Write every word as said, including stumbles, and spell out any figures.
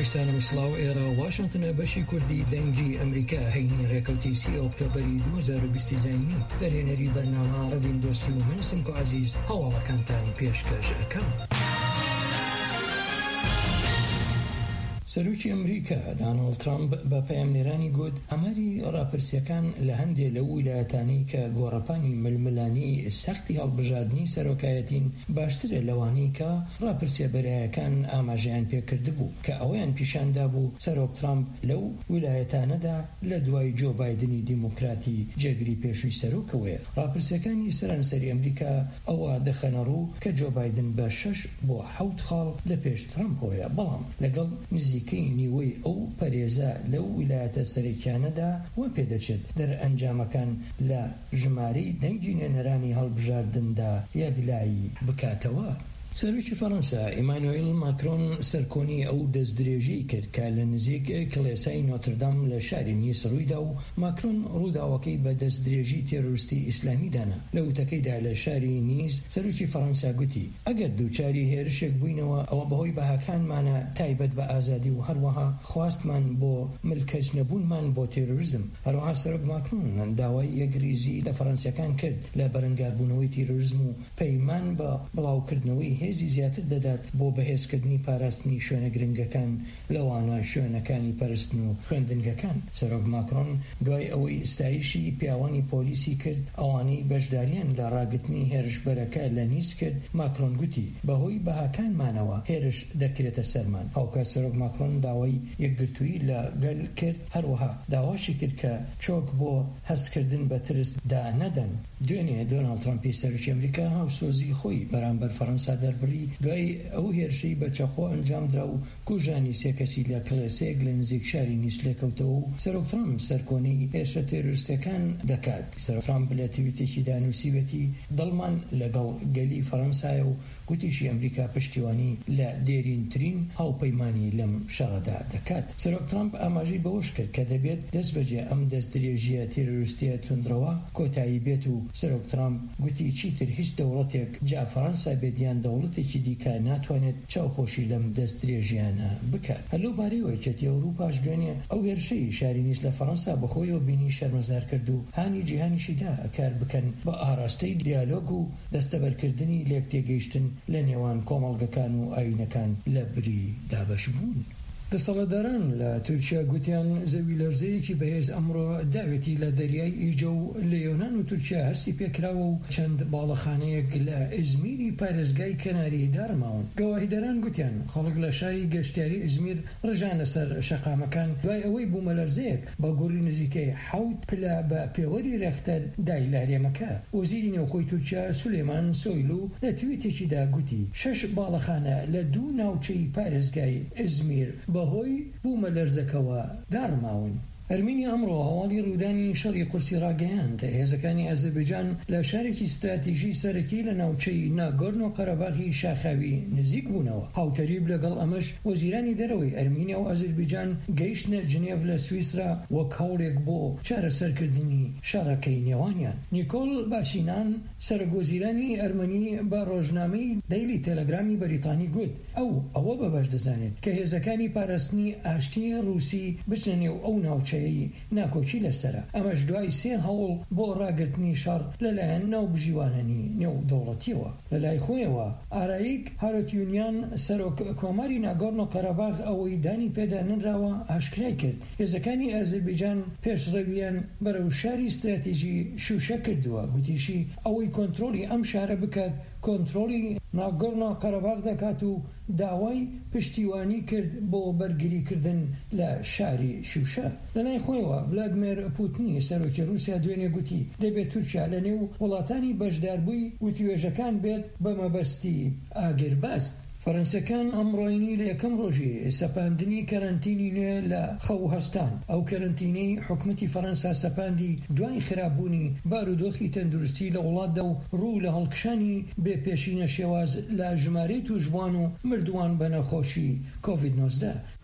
بیسانم سلااو ئێرە واشنگتنە بەشی کوردی دەنگی ئەمریکا هەینی ڕێکەوتی سی ئۆکتۆبەری دوو هەزار و بیست زاینی بەرهێنەری بەرنامە ڕەڤین دۆستی و من سنگ و عەزیز هەواڵەکانتان پێشکەش ئەکەم. سەرۆکی ئەمریکا داناڵد ترامپ بە پەیامنێرانی گوت ئەماری ڕاپرسیەکان لە هەندێک لەو ویلایەتانەی کە گۆڕەپانی ململانی سەختی هەڵبژاردننی سەرۆکایەتین باشترە لەوانەی کە ڕاپرسیە بەرایەکان ئاماژەیان پێکردبوو کە ئەوەیان پیشاندا بوو سەرۆک ترامپ لەو ویلایەتانەدا لە دوای جۆ بایدنی دیموکراتی جێگری پێشووی سەرۆکەوەیە. ڕاپرسیەکانی سەرانسەری ئەمریکا ئەوە دەخەنە ڕوو کە جۆ بایدن بە شەش بۆ حەوت خاڵ لە پێش ترامپۆیە، بەڵام لەگەڵ نزیکەی نیوەی ئەو پەرێزە لەو ویلایەتە سەرەکیانەدا وە پێدەچێت دەرئەنجامەکان لە ژمارەی دەنگی نوێنەرانی هەڵبژاردندا یەکلایی بکاتەوە. سەرۆکی فەڕەنسا ئیمانوئیل ماکرۆن سەرکۆنی ئەو دەستدرێژی کرد کە لە نزیک کڵێسای نۆتردام لە شاری نیس ڕوویدا و ماکرۆن ڕووداوەکەی بە دەستدرێژی تێرۆریستی ئیسلامی دانا. لە وتەکەیدا لە شاری نیس سەرۆکی فەڕەنسا گوتی ئەگەر دووچاری هێرشێک بووینەوە ئەوە بەهۆی بەهاکانمانە تایبەت بە ئازادی و هەروەها خواستمان بۆ ملکەج نەبوونمان بۆ تێرۆریزم. هەروەها سەرۆک ماکرۆن داوای یەکریزی لە فەڕەنسیەکان کرد لە بەرەنگاربوونەوەی تێرۆریزم و پەیمان بە بڵاوکردنەوەی هێزی زیاتر دەدات بۆ بەهێزکردنی پاراستنی شوێنە گرنگەکان لەوانە شوێنەکانی پەرستن و خوێندنگەکان. سەرۆک ماکرۆن دوای ئەوەی ستایشی پیاوانی پۆلیسی کرد ئەوانەی بەشداریان لە ڕاگرتنی هێرشبەرەکە لە نیس کرد، ماکرۆن گوتی بەهۆی بەهاکانمانەوە هێرش دەکرێتە سەرمان. هاوکات سەرۆک ماکرۆن داوای یەکگرتووی لە گەل کرد، هەروەها داواشی کرد کە چۆک بۆ هەستکردن بە ترس دا نەدەن. دوێنێ دۆناڵد ترامپی سەرۆکی ئەمریکا هاوسۆزی خۆی بەرامبەر فەڕەنسا دەربڕی دوای ئەو هێرشەی بە چەخۆ ئەنجامدرا و کوژانی سێ کەسی لە کڵێسەیەک لە نزیک شاری نیس لێکەوتەوە و سەرۆک ترامپ سەرکۆنی هێرشە تێرۆریستەکان دەکات. سەرۆک ترامپ لە تویتێکی دانووسیوەتی دڵمان لەگەڵ گەلی فەڕەنسایە و گوتیشی ئەمریکا پشتیوانی لە دێرینترین هاوپەیمانی لەم شەڕەدا دەکات. سەرۆک ترامپ ئاماژەی بەوەش کرد کە دەبێت دەست بەجێ ئەم دەستدرێژیە تێرۆریستیە توندرەوە کۆتایی بێت و سەرۆک ترامپ گوتی چیتر هیچ دەوڵەتێک جا فەڕەنسا بێدیان دەوڵەتێکی دیکە ناتوانێت چاوپۆشی لەم دەستدرێژیانە بکات. هەلو بارەی وەکێتی ئەوروپاش دوێنێ ئەو هێرشەی شاری نیس لە فەڕەنسا بەخۆیەوە بینی شەرمەزار کرد و هانی جیهانیشیدا کار بکەن بە ئاراستەی دیالۆگ و دەستەبەرکردنی لێک تێگەیشتن لە نێوان کۆمەڵگەکان و ئاوینەکان لە بری دابەشبوون. دەسەڵاتداران لە تورکیا گوتیان زەوی لەرزەیەکی بەهێز ئەمڕۆ داوێتی لە دەریای ئیجە و لە یۆنان و تورکیا هەستی پێکراوە و چەند باڵەخانەیەک لە ئیزمیری پارێزگای کەناری دارماون. گەواهیدەران گوتیان خەڵک لە شاری گەشتیاری ئیزمیر ڕژانە سەر شەقامەکان دوای ئەوەی بوومەلەرزەیەک بە گوڕی نزیکەی حەوت پلە بە پێوەری رێختەر دای لارێمەکە. وەزیری نێوخۆی تورکیا سولێمان سۆیلو لە تویتێکیدا گوتی شەش باڵەخانە لە دوو ناوچەی پارێزگای ئیزمیر بەهۆی بوومەلەرزەکەوە دارماون. ئەرمینیا ئەمڕۆ هەواڵی ڕوودانی شەڕی قورسی ڕاگەیاند. هێزەکانی ئەزەربایجان لە شارێکی استراتیژی سەرەکی لە ناوچەی ناگۆرنۆ قەرەباغی شاخاوی نزیک بوونەوە. هاوتەریب لەگەڵ ئەمەش وەزیرانی دەرەوەی ئەرمینیا و ئەزەربایجان گەیشتنە جنێڤ لە سویسرا وەک هەوڵێک بۆ چارەسەرکردنی شەڕەکەی نێوانیان. نیکۆل باشینان سەرۆکوەزیرانی ئەرمەنی بە ڕۆژنامەی دەیلی تێلەگرامی بەریتانی گوت ئەو ئەوە بەبەش دەزانێت کە هێزەکانی پاراستنی ئاشتی ڕووسی بچنە نێو ئەو ناوچە ناکۆچی لەسرە. ئەمەش دوای سێ هەوڵ بۆ ڕاگرتنی شەڕ لەلایەن ناو بژیوانەنی نێو دەوڵەتیەوە. لەلای خۆیەوە ئارایک هارۆتیونیان سەرۆک کۆماری ناگۆرنۆ قەرەباغ ئەوەی دانی پێدا نراوە ئاشکرای کرد هێزەکانی ئەزەربایجان پێشڕەویان بەرەو شاری استراتیژی شوشە کردووە. گوتیشی ئەوەی کۆنتڕۆلی ئەم شارە بکات کۆنتڕۆلی ناگۆرنۆ قەرەباغ دەکات و داوای پشتیوانی کرد بۆ بەرگریکردن لە شاری شوشە. لەلای خۆیەوە ڤلادیمیر پوتینی سەرۆکی رووسیا دوێنێ گوتی دەبێت تورکیا لە نێو وڵاتانی بەشداربووی وتیوێژەکان بێت بە مەبەستی ئاگرباست. فەڕەنسیەکان ئەمڕۆینی لە یەکەم ڕۆژی سەپاندنی کەرەنتینی نوێ لە خەو هەستان. ئەو کەرەنتینەی حکومەتی فەڕەنسا سەپاندی دوای خراپبوونی بارودۆخی تەندروستی لە وڵاتدا و ڕوو لە هەڵکشانی بێپێشینە شێواز لە ژمارەی توشبوان و مردووان بە نەخۆشی کۆڤید نۆزدە.